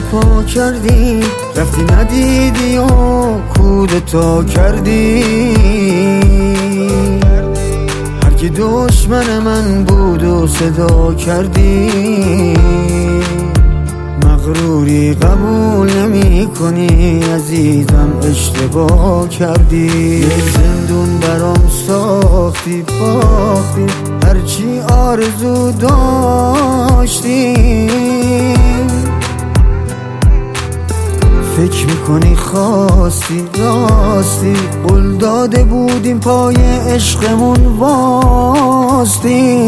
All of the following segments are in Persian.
پا کردی، رفتی ندیدی و کودتا کردی. هر کی دشمن من بود و صدا کردی. مغروری قبول نمی کنی عزیزم، اشتباه کردی. یه زندون برام ساختی، باختی هرچی آرزو داشتی. فکر میکنی خواستی راستی، قول داده بودیم پای عشقمون واستی.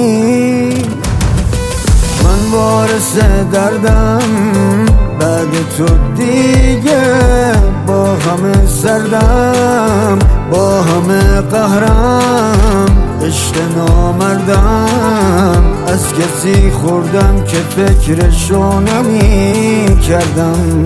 من وارث دردم بعد تو دیگه، با همه سردم با همه قهرم. عشق نامردم از کسی خوردم که فکرشو نمی کردم.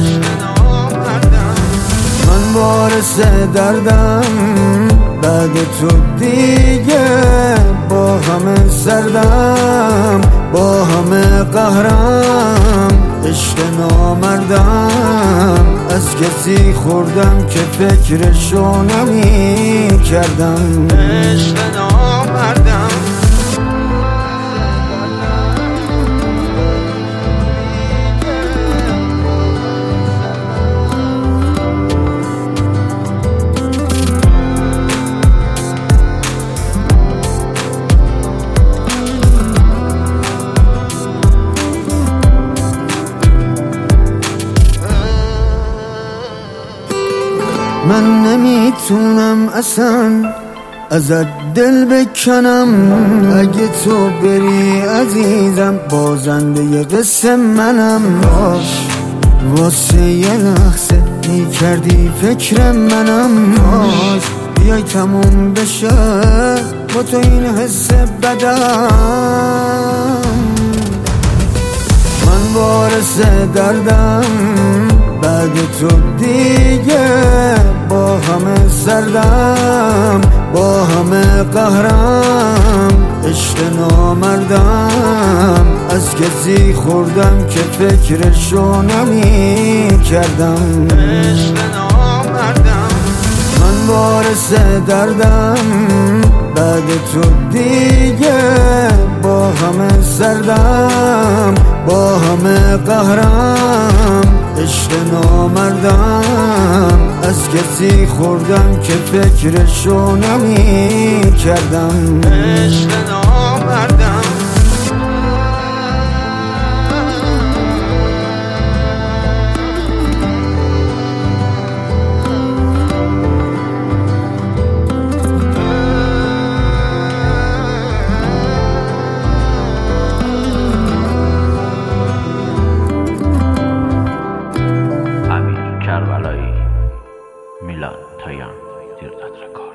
من وارث دردم بعد تو دیگه، با همه سردم با همه قهرم. عشق نامردم از کسی خوردم که فکرشو نمی کردم. عشق نامردم من نمیتونم اصلا ازت دل بکنم. اگه تو بری عزیزم، بازنده قصه منم. باش واسه یه لحظه میکردی فکر منم. باش بیای تموم بشه با تو این حس بدم. من وارث دردم بعد تو دیگه، با همه سردم با همه قهرم. عشق نامردم از کسی خوردم که فکرشو نمی کردم. عشق نامردم من وارث دردم بعد تو دیگه، با همه سردم با همه قهرم. عشق نامردم از کسی خوردم که فکرشو نمی کردم. عشق نامردم کربلایی، میلان تایان، دیرداد رکورد.